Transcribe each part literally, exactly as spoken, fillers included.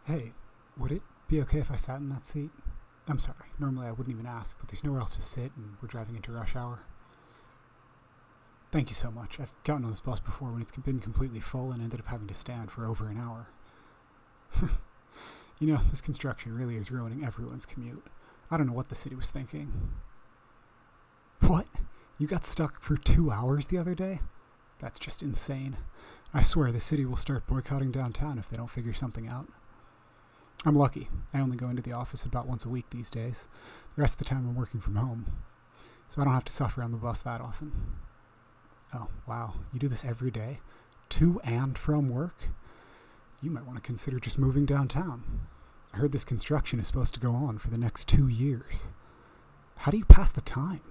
Hey, would it be okay if I sat in that seat? I'm sorry, normally I wouldn't even ask, but there's nowhere else to sit and we're driving into rush hour. Thank you so much. I've gotten on this bus before when it's been completely full and ended up having to stand for over an hour. You know, this construction really is ruining everyone's commute. I don't know what the city was thinking. What? You got stuck for two hours the other day? That's just insane. I swear the city will start boycotting downtown if they don't figure something out. I'm lucky. I only go into the office about once a week these days. The rest of the time I'm working from home. So I don't have to suffer on the bus that often. Oh, wow. You do this every day? To and from work? You might want to consider just moving downtown. I heard this construction is supposed to go on for the next two years. How do you pass the time?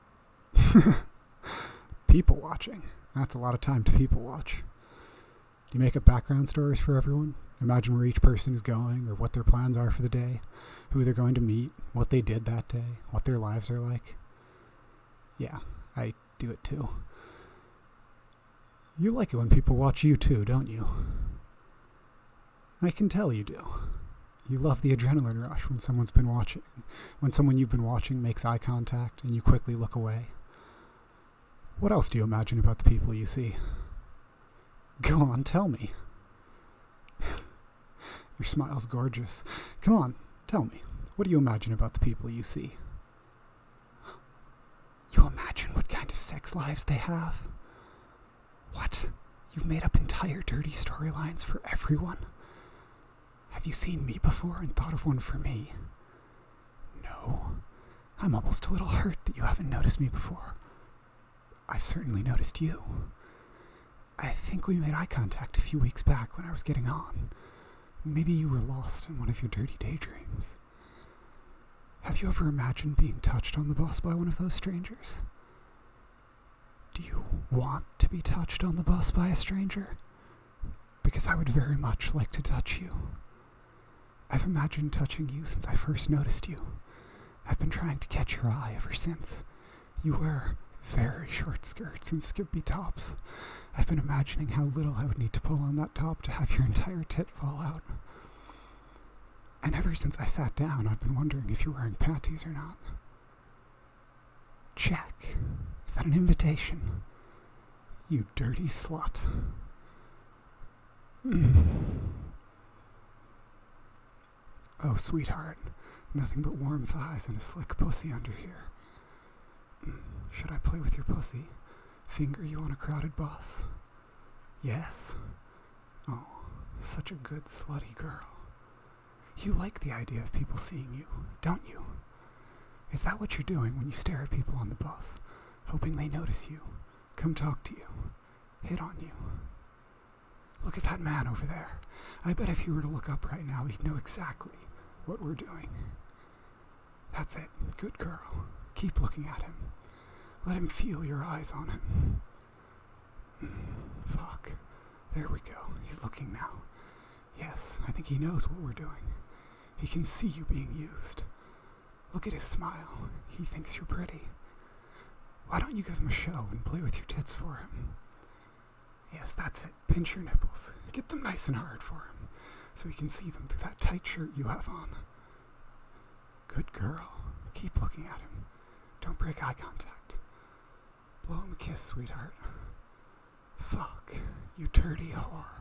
People watching. That's a lot of time to people watch. Do you make up background stories for everyone? Imagine where each person is going or what their plans are for the day, who they're going to meet, what they did that day, what their lives are like. Yeah, I do it too. You like it when people watch you too, don't you? I can tell you do. You love the adrenaline rush when someone's been watching, when someone you've been watching makes eye contact and you quickly look away. What else do you imagine about the people you see? Go on, tell me. Your smile's gorgeous. Come on, tell me. What do you imagine about the people you see? You imagine what kind of sex lives they have? What? You've made up entire dirty storylines for everyone? Have you seen me before and thought of one for me? No. I'm almost a little hurt that you haven't noticed me before. I've certainly noticed you. I think we made eye contact a few weeks back when I was getting on. Maybe you were lost in one of your dirty daydreams. Have you ever imagined being touched on the bus by one of those strangers? Do you want to be touched on the bus by a stranger? Because I would very much like to touch you. I've imagined touching you since I first noticed you. I've been trying to catch your eye ever since. You wear very short skirts and skimpy tops. I've been imagining how little I would need to pull on that top to have your entire tit fall out. And ever since I sat down, I've been wondering if you're wearing panties or not. Check. Is that an invitation? You dirty slut. Mm. Oh, sweetheart. Nothing but warm thighs and a slick pussy under here. Mm. Should I play with your pussy? Finger you on a crowded bus? Yes? Oh, such a good slutty girl. You like the idea of people seeing you, don't you? Is that what you're doing when you stare at people on the bus, hoping they notice you, come talk to you, hit on you? Look at that man over there. I bet if he were to look up right now, he'd know exactly what we're doing. That's it. Good girl. Keep looking at him. Let him feel your eyes on him. Mm, fuck. There we go. He's looking now. Yes, I think he knows what we're doing. He can see you being used. Look at his smile. He thinks you're pretty. Why don't you give him a show and play with your tits for him? Yes, that's it. Pinch your nipples. Get them nice and hard for him, so he can see them through that tight shirt you have on. Good girl. Keep looking at him. Don't break eye contact. Blow him a kiss, sweetheart. Fuck, you dirty whore.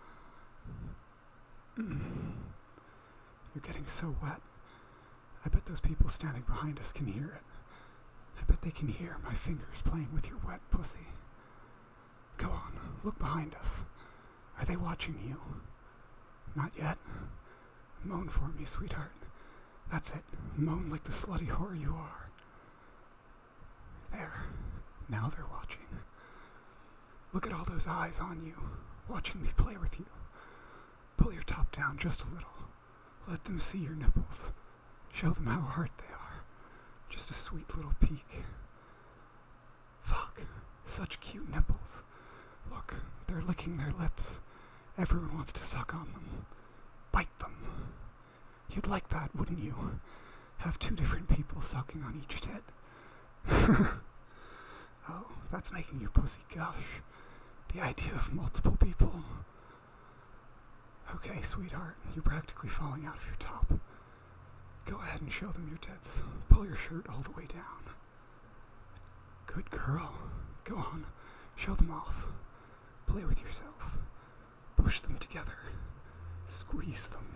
Mm. You're getting so wet. I bet those people standing behind us can hear it. I bet they can hear my fingers playing with your wet pussy. Go on, look behind us. Are they watching you? Not yet. Moan for me, sweetheart. That's it. Moan like the slutty whore you are. There. Now they're watching. Look at all those eyes on you, watching me play with you. Pull your top down just a little. Let them see your nipples. Show them how hard they are. Just a sweet little peek. Fuck. Such cute nipples. Look, they're licking their lips. Everyone wants to suck on them. Bite them. You'd like that, wouldn't you? Have two different people sucking on each tit. Oh, that's making your pussy gush. The idea of multiple people. Okay, sweetheart, you're practically falling out of your top. Go ahead and show them your tits. Pull your shirt all the way down. Good girl. Go on, show them off. Play with yourself. Push them together. Squeeze them.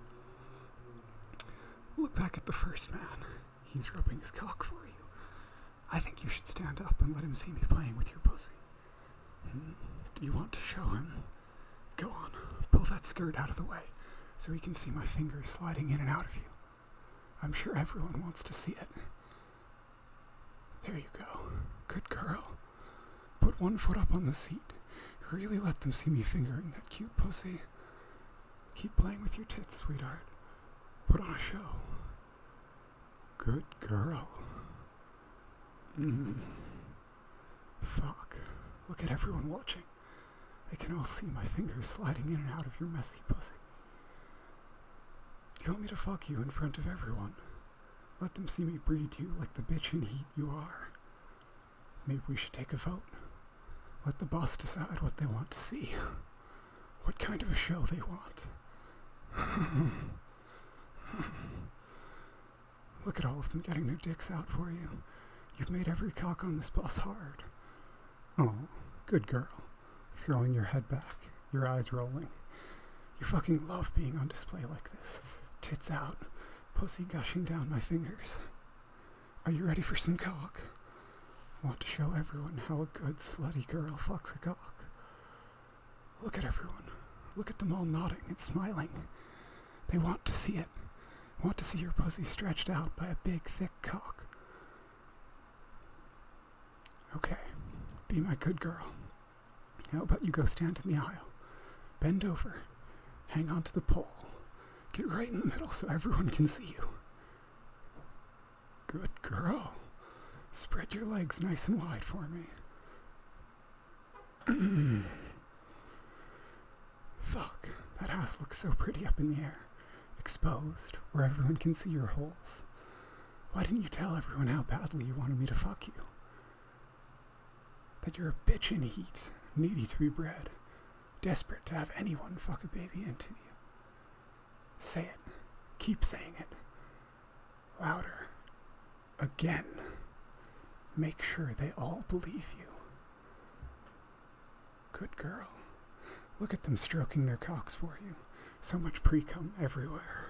Look back at the first man. He's rubbing his cock for you. I think you should stand up and let him see me playing with your pussy. Hmm? Do you want to show him? Go on, pull that skirt out of the way so he can see my fingers sliding in and out of you. I'm sure everyone wants to see it. There you go. Good girl. Put one foot up on the seat. Really let them see me fingering that cute pussy. Keep playing with your tits, sweetheart. Put on a show. Good girl. Mm. Fuck. Look at everyone watching. They can all see my fingers sliding in and out of your messy pussy. Do you want me to fuck you in front of everyone? Let them see me breed you like the bitch and heat you are. Maybe we should take a vote. Let the boss decide what they want to see. What kind of a show they want. Look at all of them getting their dicks out for you. You've made every cock on this bus hard. Oh, good girl. Throwing your head back, your eyes rolling. You fucking love being on display like this. Tits out, pussy gushing down my fingers. Are you ready for some cock? I want to show everyone how a good slutty girl fucks a cock. Look at everyone. Look at them all nodding and smiling. They want to see it. Want to see your pussy stretched out by a big, thick cock. Okay, be my good girl. How about you go stand in the aisle? Bend over. Hang on to the pole. Get right in the middle so everyone can see you. Good girl. Spread your legs nice and wide for me. Fuck, that ass looks so pretty up in the air. Exposed, where everyone can see your holes. Why didn't you tell everyone how badly you wanted me to fuck you? That you're a bitch in heat, needy to be bred, desperate to have anyone fuck a baby into you. Say it. Keep saying it. Louder. Again. Make sure they all believe you. Good girl. Look at them stroking their cocks for you. So much pre-cum everywhere.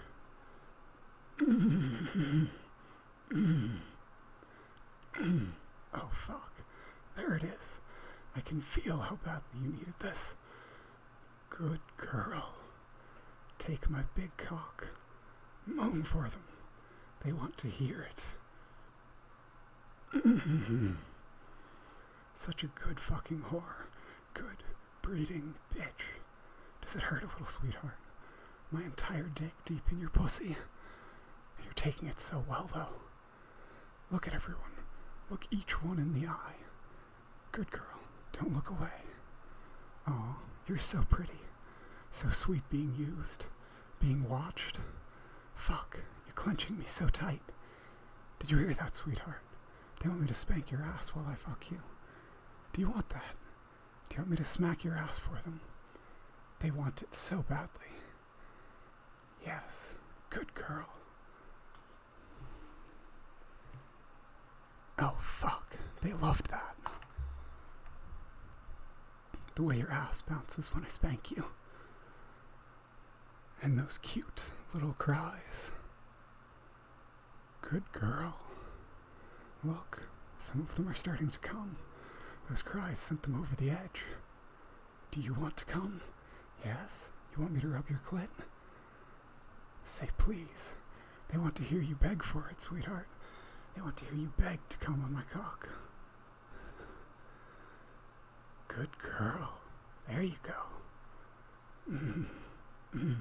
Oh, fuck. There it is. I can feel how badly you needed this. Good girl. Take my big cock. Moan for them. They want to hear it. Such a good fucking whore. Good breeding bitch. Does it hurt a little, sweetheart? My entire dick deep in your pussy. You're taking it so well, though. Look at everyone. Look each one in the eye. Good girl. Don't look away. Aw, you're so pretty. So sweet being used. Being watched. Fuck, you're clenching me so tight. Did you hear that, sweetheart? They want me to spank your ass while I fuck you. Do you want that? Do you want me to smack your ass for them? They want it so badly. Yes, good girl. Oh, fuck. They loved that. The way your ass bounces when I spank you. And those cute little cries. Good girl. Look, some of them are starting to come. Those cries sent them over the edge. Do you want to come? Yes? You want me to rub your clit? Say please. They want to hear you beg for it, sweetheart. They want to hear you beg to come on my cock. Good girl. There you go. Mm. Mm.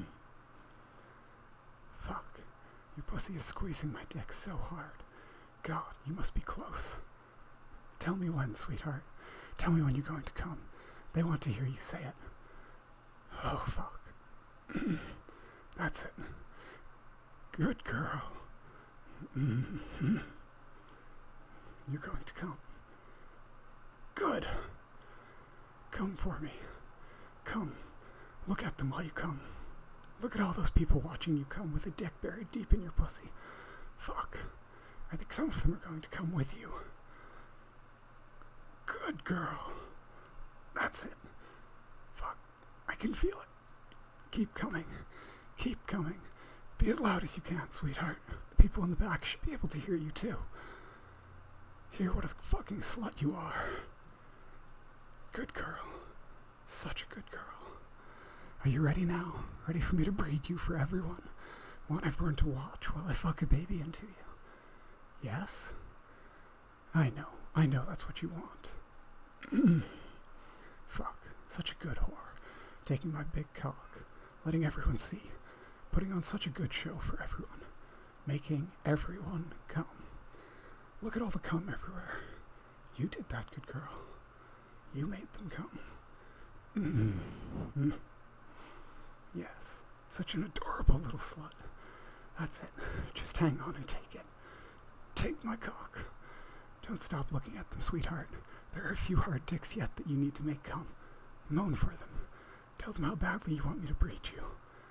Fuck. Your pussy is squeezing my dick so hard. God, you must be close. Tell me when, sweetheart. Tell me when you're going to come. They want to hear you say it. Oh, fuck. That's it. Good girl. Mm-hmm. You're going to come. Good. Come for me. Come. Look at them while you come. Look at all those people watching you come with a dick buried deep in your pussy. Fuck. I think some of them are going to come with you. Good girl. That's it. Fuck. I can feel it. Keep coming. Keep coming. Be as loud as you can, sweetheart. The people in the back should be able to hear you too. Hear what a fucking slut you are. Good girl. Such a good girl. Are you ready now? Ready for me to breed you for everyone? Want everyone to watch while I fuck a baby into you? Yes? I know. I know that's what you want. Fuck. Such a good whore. Taking my big cock. Letting everyone see. Putting on such a good show for everyone. Making everyone come. Look at all the cum everywhere. You did that, good girl. You made them come. Mm-hmm. Yes, such an adorable little slut. That's it. Just hang on and take it. Take my cock. Don't stop looking at them, sweetheart. There are a few hard dicks yet that you need to make come. Moan for them. Tell them how badly you want me to breed you.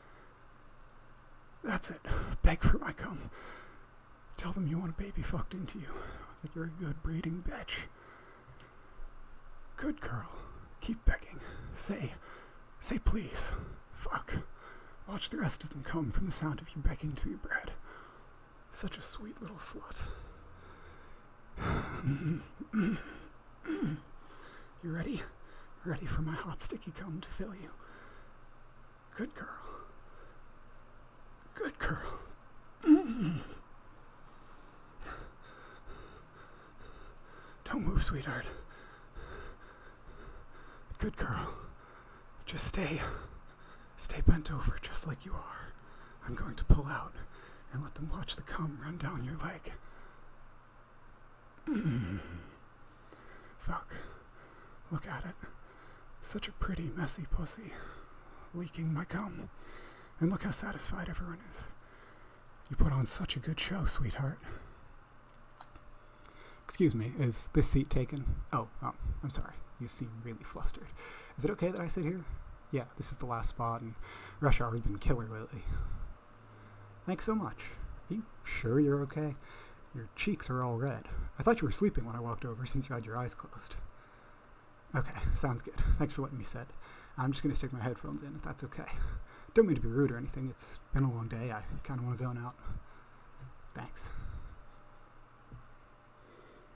That's it. Beg for my cum. Tell them you want a baby fucked into you. That you're a good breeding bitch. Good girl. Keep begging. Say, say please. Fuck. Watch the rest of them come from the sound of you begging to be bred. Such a sweet little slut. You ready? Ready for my hot sticky cum to fill you? Good girl. Good girl. Don't move, sweetheart. Good girl. Just stay. Stay bent over just like you are. I'm going to pull out and let them watch the cum run down your leg. Mm. Fuck. Look at it. Such a pretty, messy pussy. Leaking my cum. And look how satisfied everyone is. You put on such a good show, sweetheart. Excuse me, is this seat taken? Oh, oh, I'm sorry. You seem really flustered. Is it okay that I sit here? Yeah, this is the last spot, and rush hour's been killer lately. Thanks so much. Are you sure you're okay? Your cheeks are all red. I thought you were sleeping when I walked over since you had your eyes closed. Okay, sounds good. Thanks for letting me sit. I'm just going to stick my headphones in if that's okay. Don't mean to be rude or anything. It's been a long day. I kind of want to zone out. Thanks.